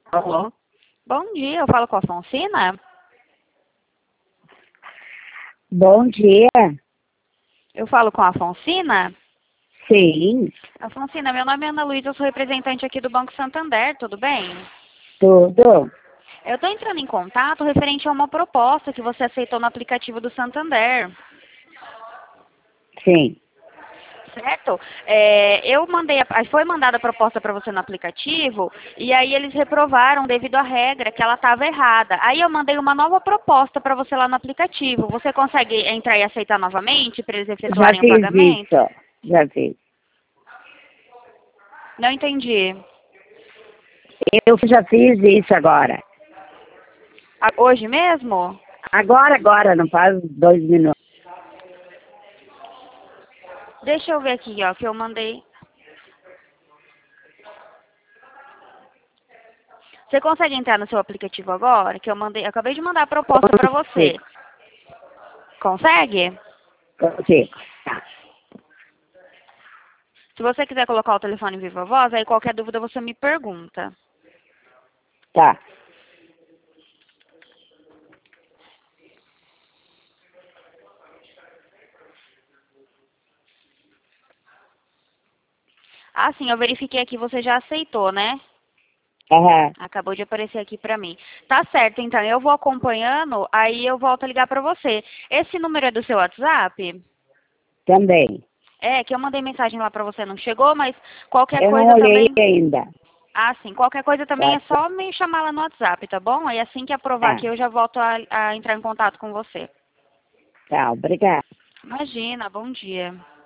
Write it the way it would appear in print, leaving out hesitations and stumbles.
Alô? Bom dia, eu falo com a Fonsina. Bom dia. Eu falo com a Fonsina. Sim, Afonsina, meu nome é Ana Luísa, eu sou representante aqui do Banco Santander, tudo bem? tudo. Eu estou entrando em contato referente a uma proposta que você aceitou no aplicativo do Santander, Sim. certo? Foi mandada a proposta para você no aplicativo e aí eles reprovaram devido à regra que ela estava errada. Aí eu mandei uma nova proposta para você lá no aplicativo. Você consegue entrar e aceitar novamente para eles Já efetuarem o fiz pagamento? isso. Já fiz. Não entendi. Eu já fiz isso agora. Hoje mesmo? Agora, não faz 2 minutos. Deixa eu ver aqui, ó, que eu mandei. Você consegue entrar no seu aplicativo agora? Que eu acabei de mandar a proposta para você. Consigo. Consegue? Consigo. Tá. Se você quiser colocar o telefone em viva voz, aí qualquer dúvida você me pergunta. Tá. Ah, sim, eu verifiquei aqui, você já aceitou, né? Aham. Acabou de aparecer aqui pra mim. Tá certo, então eu vou acompanhando, aí eu volto a ligar pra você. Esse número é do seu WhatsApp? Também. É, que eu mandei mensagem lá pra você, não chegou, mas qualquer Eu não coisa olhei também. ainda. Ah, sim, qualquer coisa também Tá. é só me chamar lá no WhatsApp, tá bom? Aí assim que aprovar Tá. aqui eu já volto a entrar em contato com você. Tá. Obrigada. Imagina, bom dia.